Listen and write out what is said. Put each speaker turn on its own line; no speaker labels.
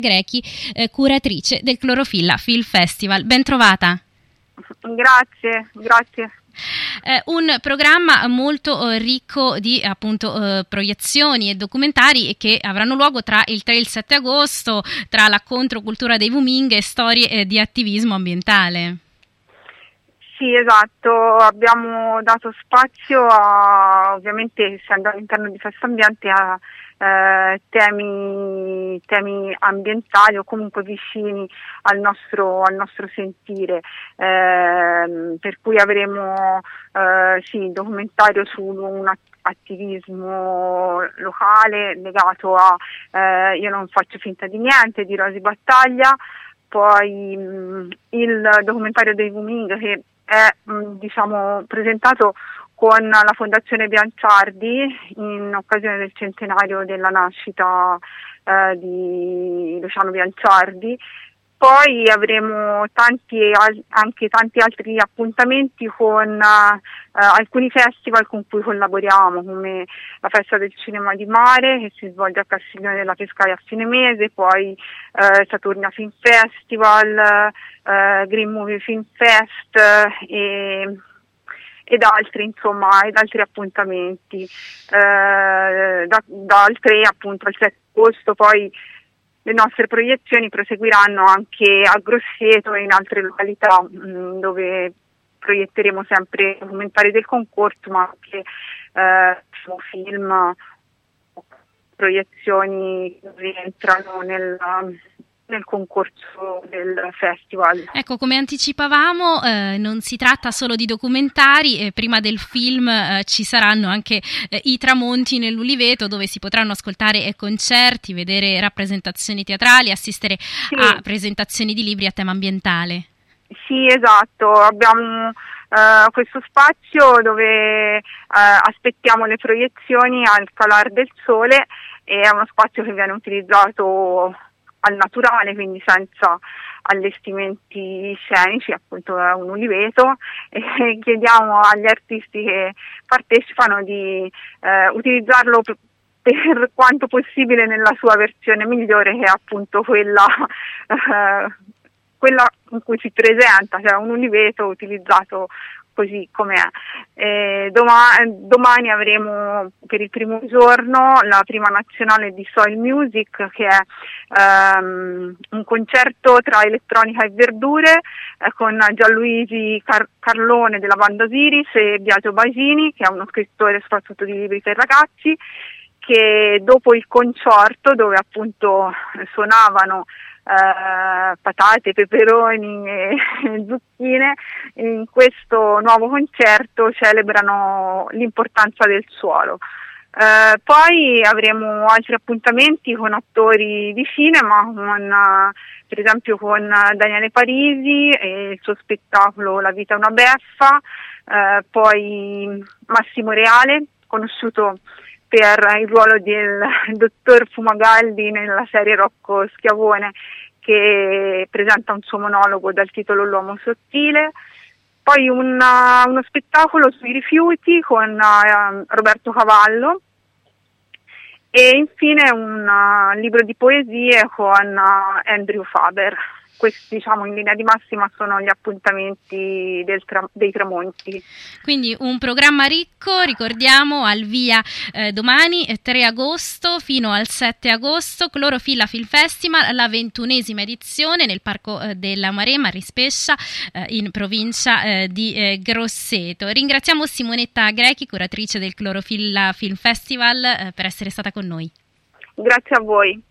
Grechi, curatrice del Clorofilla Film Festival. Ben trovata.
Grazie.
Un programma molto ricco di appunto proiezioni e documentari che avranno luogo tra il 3 e il 7 agosto, tra la controcultura dei Wuming e storie di attivismo ambientale.
Sì, esatto, abbiamo dato spazio a, ovviamente essendo all'interno di Festa Ambiente, a temi ambientali o comunque vicini al nostro sentire, per cui avremo un documentario su un attivismo locale legato a Io non faccio finta di niente di Rosi Battaglia, poi il documentario dei Wuming che è presentato con la Fondazione Bianciardi in occasione del centenario della nascita di Luciano Bianciardi. Poi avremo tanti altri appuntamenti con alcuni festival con cui collaboriamo, come la Festa del Cinema di Mare che si svolge a Castiglione della Pescaia a fine mese, poi Saturnia Film Festival, Green Movie Film Fest ed altri appuntamenti. Dal 3 appunto al 7 agosto poi le nostre proiezioni proseguiranno anche a Grosseto e in altre località dove proietteremo sempre documentari del concorso, ma anche film, proiezioni che rientrano nel concorso del festival.
Ecco, come anticipavamo, non si tratta solo di documentari, prima del film ci saranno anche i tramonti nell'Uliveto, dove si potranno ascoltare concerti, vedere rappresentazioni teatrali, assistere a presentazioni di libri a tema ambientale.
Sì, esatto, abbiamo questo spazio dove aspettiamo le proiezioni al calar del sole, e è uno spazio che viene utilizzato al naturale, quindi senza allestimenti scenici, appunto è un uliveto, e chiediamo agli artisti che partecipano di utilizzarlo per quanto possibile nella sua versione migliore, che è appunto quella in cui si presenta, cioè un uliveto utilizzato così com'è. Domani avremo per il primo giorno la prima nazionale di Soil Music, che è un concerto tra elettronica e verdure con Gianluigi Carlone della banda Osiris e Biagio Basini, che è uno scrittore soprattutto di libri per ragazzi, che dopo il concerto, dove appunto suonavano patate, peperoni e zucchine, in questo nuovo concerto celebrano l'importanza del suolo. Poi avremo altri appuntamenti con attori di cinema, per esempio con Daniele Parisi e il suo spettacolo La vita è una beffa, poi Massimo Reale, conosciuto per il ruolo del dottor Fumagalli nella serie Rocco Schiavone, che presenta un suo monologo dal titolo L'uomo sottile. Poi uno spettacolo sui rifiuti con Roberto Cavallo, e infine un libro di poesie con Andrew Faber. Questi, in linea di massima, sono gli appuntamenti dei tramonti.
Quindi un programma ricco, ricordiamo, al via domani 3 agosto fino al 7 agosto, Clorofilla Film Festival, la 21esima edizione nel Parco della Maremma a Rispescia, in provincia di Grosseto. Ringraziamo Simonetta Grechi, curatrice del Clorofilla Film Festival, per essere stata con noi.
Grazie a voi.